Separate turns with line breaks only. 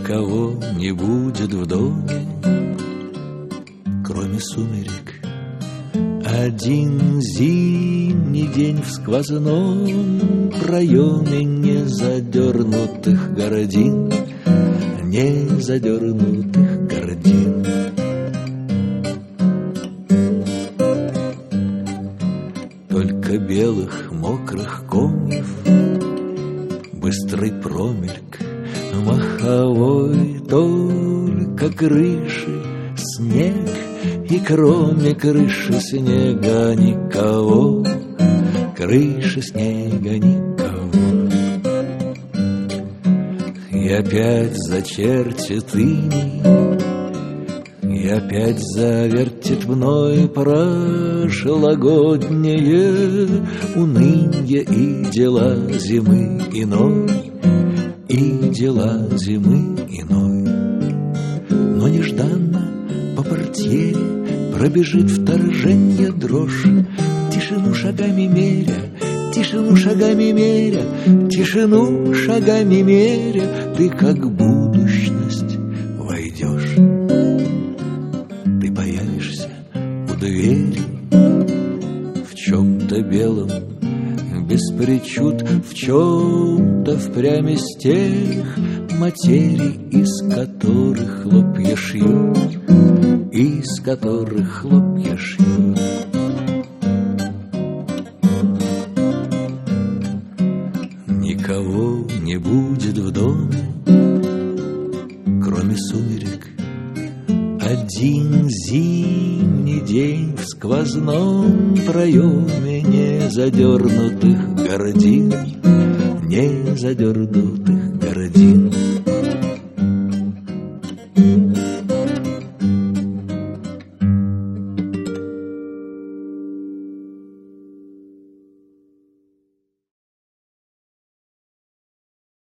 Никого не будет в доме, кроме сумерек. Один зимний день в сквозном проеме незадернутых гордин, незадернутых гордин. Только белых мокрых комьев быстрый промельк маховой, только крыши снег, и кроме крыши снега никого, крыши снега никого. И опять зачертит иней, и опять завертит мной прошлогоднее унынье и дела зимы иной, и дела зимы иной. Но нежданно по портьере пробежит вторженье дрожь, тишину шагами меря, тишину шагами меря, тишину шагами меря, ты как будущность войдешь. Ты появишься у двери в чем-то белом, без причуд, в чем-то впрямь из тех материй, из которых хлопья шьют, из которых хлопья шьют. Никого не будет в доме, кроме сумерек. Один зимний день в сквозном проеме незадернутых гордин, незадернутых гордин.